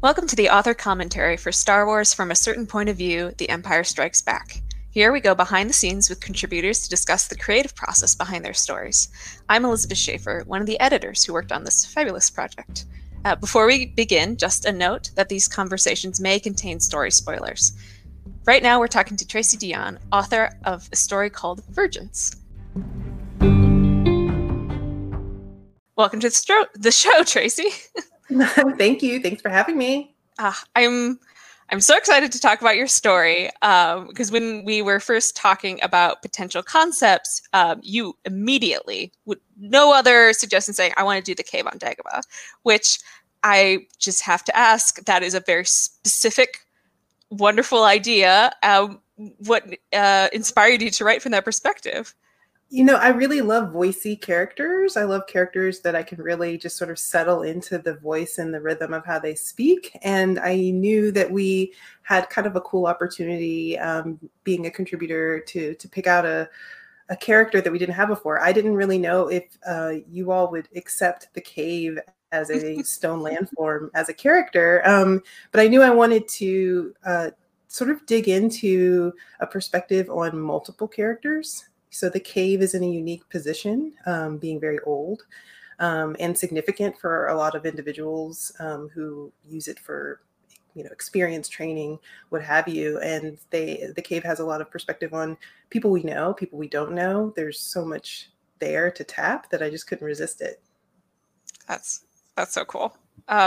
Welcome to the author commentary for Star Wars from a Certain Point of View, The Empire Strikes Back. Here we go behind the scenes with contributors to discuss the creative process behind their stories. I'm Elizabeth Schaefer, one of the editors who worked on this fabulous project. Before we begin, just a note that these conversations may contain story spoilers. Right now we're talking to Tracy Deonn, author of a story called Vergence. Welcome to the show, Tracy. Thank you. Thanks for having me. I'm so excited to talk about your story because when we were first talking about potential concepts, you immediately, with no other suggestion, saying, I want to do the cave on Dagobah, which I just have to ask, that is a very specific, wonderful idea. What inspired you to write from that perspective? You know, I really love voicey characters. I love characters that I can really just sort of settle into the voice and the rhythm of how they speak. And I knew that we had kind of a cool opportunity being a contributor to pick out a character that we didn't have before. I didn't really know if you all would accept the cave as a stone landform as a character. But I knew I wanted to sort of dig into a perspective on multiple characters. So the cave is in a unique position, being very old and significant for a lot of individuals who use it for, experience training, what have you. And the cave has a lot of perspective on people we know, people we don't know. There's so much there to tap that I just couldn't resist it. That's so cool.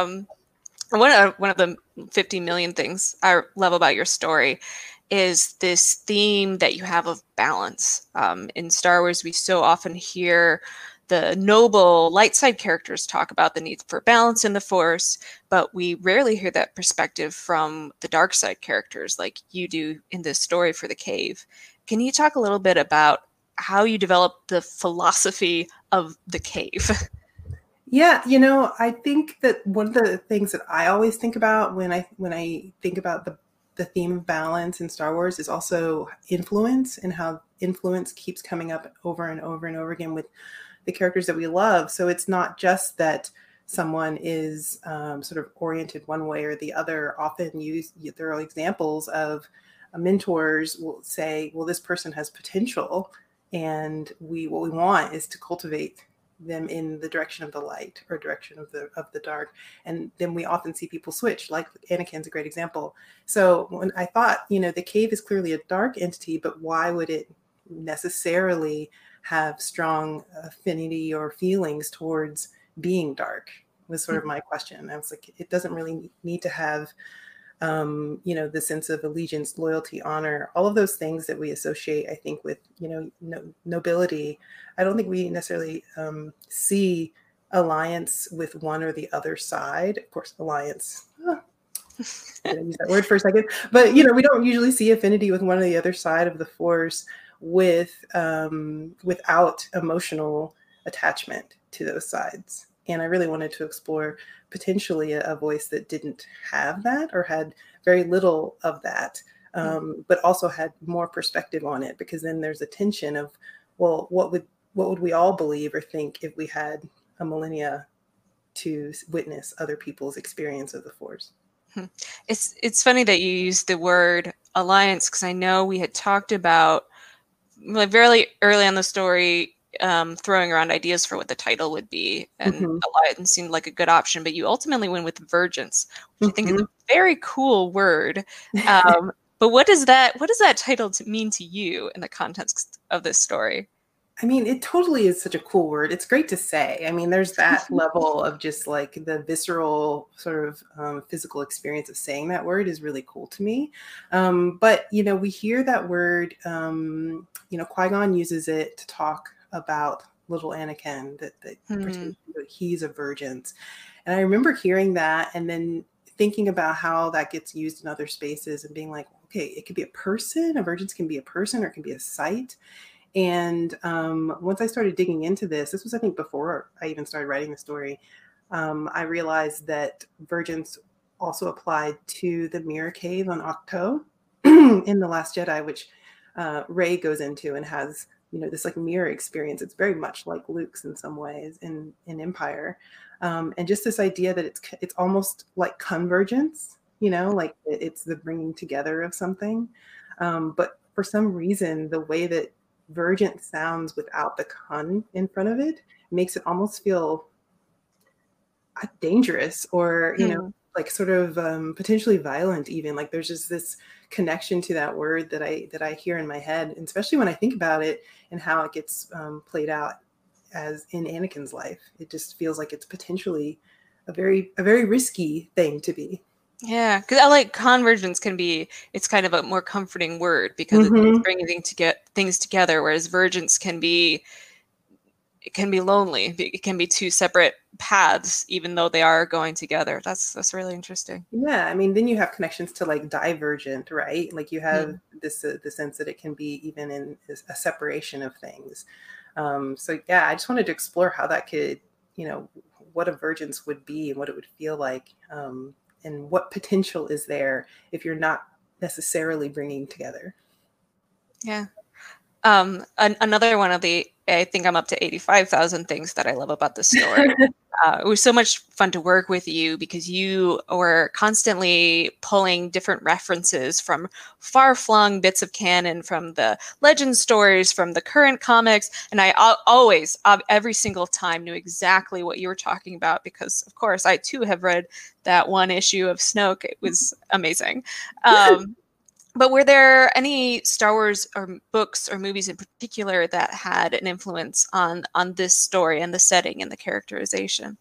One of the 50 million things I love about your story is this theme that you have of balance. In Star Wars, we so often hear the noble light side characters talk about the need for balance in the Force, but we rarely hear that perspective from the dark side characters like you do in this story for the cave. Can you talk a little bit about how you developed the philosophy of the cave? Yeah, I think that one of the things that I always think about when I think about the theme of balance in Star Wars is also influence, and how influence keeps coming up over and over and over again with the characters that we love. So it's not just that someone is sort of oriented one way or the other. Often there are examples of mentors will say, well, this person has potential, and what we want is to cultivate them in the direction of the light or direction of the dark. And then we often see people switch, like Anakin's a great example. So when I thought, the cave is clearly a dark entity, but why would it necessarily have strong affinity or feelings towards being dark, was sort of my question. I was like, it doesn't really need to have the sense of allegiance, loyalty, honor, all of those things that we associate, I think, with, nobility. I don't think we necessarily see alliance with one or the other side. Of course, alliance. I'm gonna use that word for a second. But, we don't usually see affinity with one or the other side of the Force without emotional attachment to those sides. And I really wanted to explore potentially a voice that didn't have that, or had very little of that, but also had more perspective on it, because then there's a tension of, well, what would we all believe or think if we had a millennia to witness other people's experience of the Force? It's funny that you use the word alliance, because I know we had talked about, like, very early on the story, throwing around ideas for what the title would be, and alliance seemed like a good option, but you ultimately went with vergence, which I think is a very cool word. But what does that title mean to you in the context of this story? I mean, it totally is such a cool word. It's great to say. I mean, there's that level of just like the visceral sort of physical experience of saying that word is really cool to me. But, we hear that word, Qui-Gon uses it to talk about little Anakin, that he's a vergence. And I remember hearing that and then thinking about how that gets used in other spaces and being like, okay, it could be a person, a vergence can be a person, or it can be a site. And once I started digging into this was, I think, before I even started writing the story, I realized that vergence also applied to the Mirror Cave on Ahch-To in The Last Jedi, which Rey goes into and has this like mirror experience. It's very much like Luke's in some ways in Empire. And just this idea that it's almost like convergence, like it's the bringing together of something. But for some reason, the way that Vergent sounds without the con in front of it makes it almost feel dangerous, or like sort of potentially violent, even. Like there's just this connection to that word that I hear in my head, and especially when I think about it and how it gets played out as in Anakin's life. It just feels like it's potentially a very risky thing to be. Yeah, because I like convergence it's kind of a more comforting word, because it's bringing things together, whereas vergence it can be lonely. It can be two separate paths, even though they are going together. That's really interesting. Yeah, I mean, then you have connections to like divergent, right? Like you have this the sense that it can be even in a separation of things. So yeah, I just wanted to explore how that could, what a vergence would be and what it would feel like, and what potential is there if you're not necessarily bringing together. Yeah. Another one of I think I'm up to 85,000 things that I love about this story. It was so much fun to work with you, because you were constantly pulling different references from far-flung bits of canon, from the legend stories, from the current comics. And I always, every single time, knew exactly what you were talking about, because, of course, I too have read that one issue of Snoke. It was amazing. But were there any Star Wars or books or movies in particular that had an influence on this story and the setting and the characterization?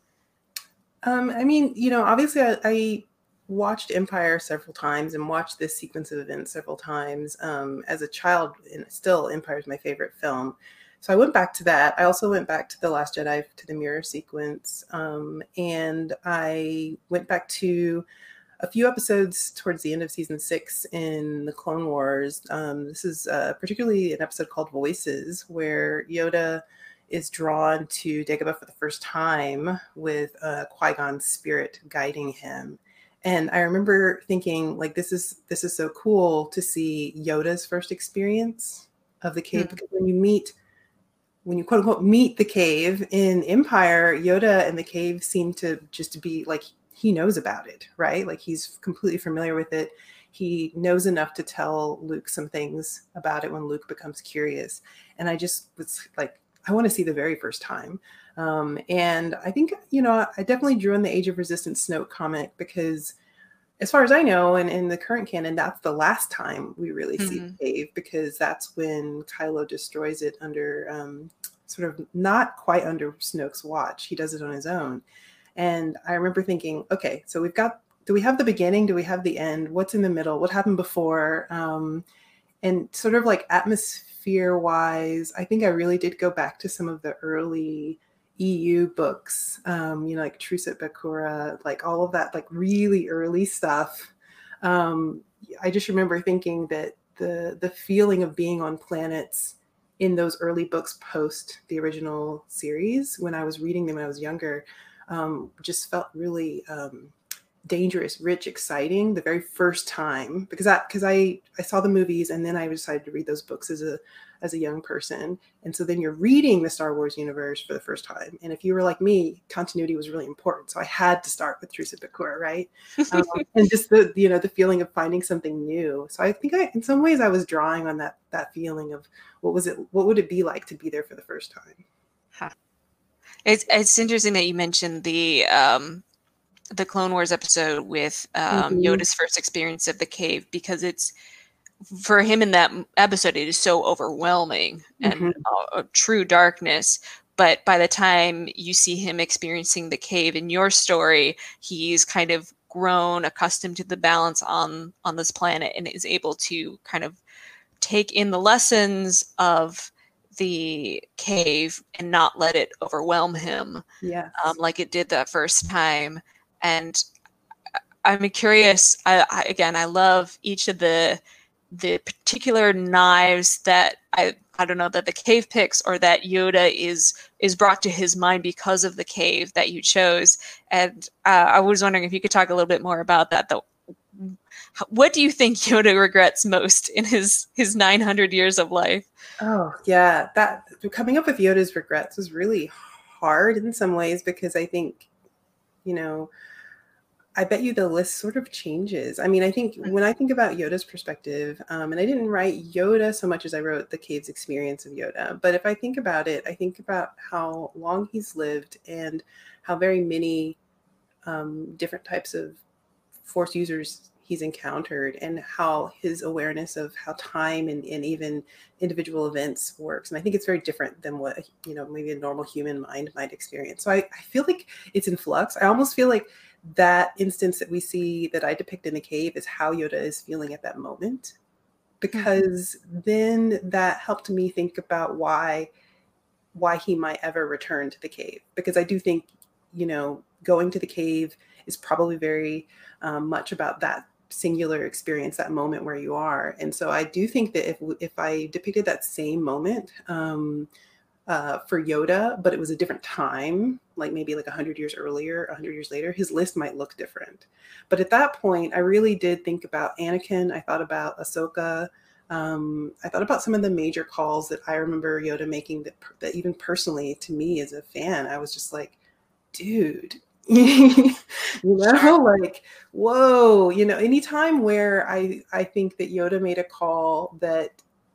I mean, obviously I watched Empire several times and watched this sequence of events several times. As a child, and still Empire is my favorite film. So I went back to that. I also went back to The Last Jedi, to the mirror sequence. And I went back to a few episodes towards the end of season 6 in the Clone Wars. This is particularly an episode called Voices, where Yoda is drawn to Dagobah for the first time with Qui-Gon's spirit guiding him. And I remember thinking, like, this is so cool to see Yoda's first experience of the cave, because when you quote unquote meet the cave in Empire, Yoda and the cave seem to just be like, he knows about it, right? Like he's completely familiar with it. He knows enough to tell Luke some things about it when Luke becomes curious. And I just was like, I want to see the very first time. And I think, I definitely drew in the Age of Resistance Snoke comic, because as far as I know, and in the current canon, that's the last time we really see the cave, because that's when Kylo destroys it under sort of not quite under Snoke's watch. He does it on his own. And I remember thinking, okay, so do we have the beginning? Do we have the end? What's in the middle? What happened before? And sort of like atmosphere wise, I think I really did go back to some of the early EU books, like Truce at Bakura, like all of that, like really early stuff. I just remember thinking that the feeling of being on planets in those early books post the original series, when I was reading them when I was younger, just felt really dangerous, rich, exciting the very first time, because I saw the movies and then I decided to read those books as a young person. And so then you're reading the Star Wars universe for the first time. And if you were like me, continuity was really important. So I had to start with Truce at Bakura, right? And just the feeling of finding something new. So I think in some ways I was drawing on that feeling of what would it be like to be there for the first time. Huh. It's interesting that you mentioned the Clone Wars episode with Yoda's first experience of the cave, because it's, for him in that episode, it is so overwhelming and a true darkness. But by the time you see him experiencing the cave in your story, he's kind of grown accustomed to the balance on this planet and is able to kind of take in the lessons of the cave and not let it overwhelm him, like it did that first time. And I'm curious. I love each of the particular knives that I don't know, that the cave picks, or that Yoda is brought to his mind because of the cave that you chose. And I was wondering if you could talk a little bit more about that, what do you think Yoda regrets most in his 900 years of life? Oh, yeah. That coming up with Yoda's regrets was really hard in some ways because I think, you know, I bet you the list sort of changes. I mean, I think when I think about Yoda's perspective, and I didn't write Yoda so much as I wrote the cave's experience of Yoda, but if I think about it, I think about how long he's lived and how very many different types of Force users he's encountered and how his awareness of how time and even individual events works. And I think it's very different than what, maybe a normal human mind might experience. So I feel like it's in flux. I almost feel like that instance that we see that I depict in the cave is how Yoda is feeling at that moment, because then that helped me think about why he might ever return to the cave. Because I do think, going to the cave is probably very much about that singular experience, that moment where you are. And so I do think that if I depicted that same moment for Yoda, but it was a different time, like maybe like 100 years earlier, 100 years later, his list might look different. But at that point, I really did think about Anakin. I thought about Ahsoka. I thought about some of the major calls that I remember Yoda making that even personally to me as a fan, I was just like, dude, like, whoa, anytime where I think that Yoda made a call that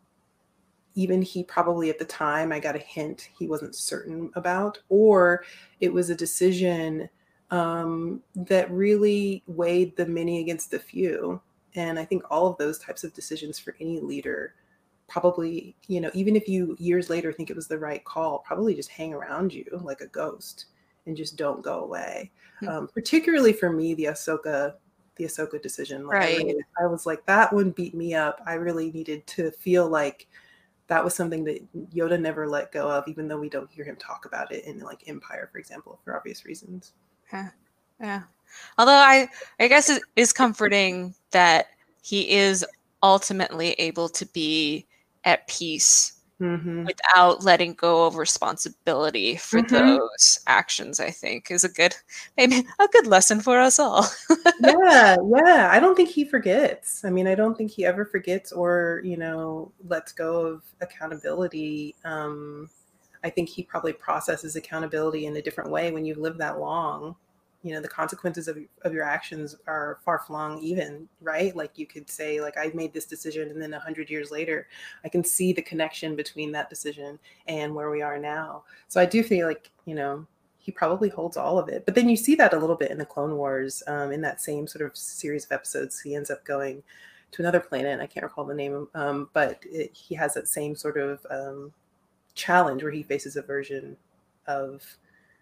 even he probably at the time, I got a hint he wasn't certain about, or it was a decision that really weighed the many against the few. And I think all of those types of decisions for any leader probably, even if you years later think it was the right call, probably just hang around you like a ghost and just don't go away. Particularly for me, the Ahsoka decision. Like, right. I was like, that one beat me up. I really needed to feel like that was something that Yoda never let go of, even though we don't hear him talk about it in like Empire, for example, for obvious reasons. Yeah. Although I guess it is comforting that he is ultimately able to be at peace without letting go of responsibility for those actions. I think is maybe a good lesson for us all. Yeah. I don't think he forgets. I mean, I don't think he ever forgets or, lets go of accountability. I think he probably processes accountability in a different way when you live that long. The consequences of your actions are far-flung even, right? Like you could say, like, I made this decision and then 100 years later, I can see the connection between that decision and where we are now. So I do feel like, he probably holds all of it. But then you see that a little bit in the Clone Wars, in that same sort of series of episodes. He ends up going to another planet. I can't recall the name, but he has that same sort of challenge where he faces a version of,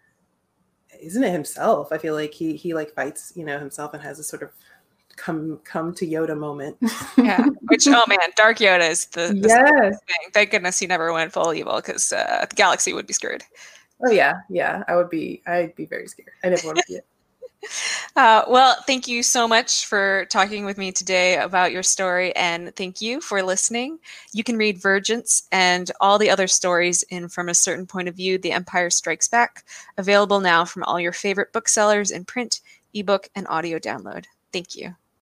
isn't it himself? I feel like he like fights, himself and has a sort of come to Yoda moment. Yeah, which, oh man, Dark Yoda is the thing. Thank goodness he never went full evil, because the galaxy would be screwed. Oh yeah, I'd be very scared. I never want to see it. Well, thank you so much for talking with me today about your story, and thank you for listening. You can read Vergence and all the other stories in From a Certain Point of View, The Empire Strikes Back, available now from all your favorite booksellers in print, ebook, and audio download. Thank you.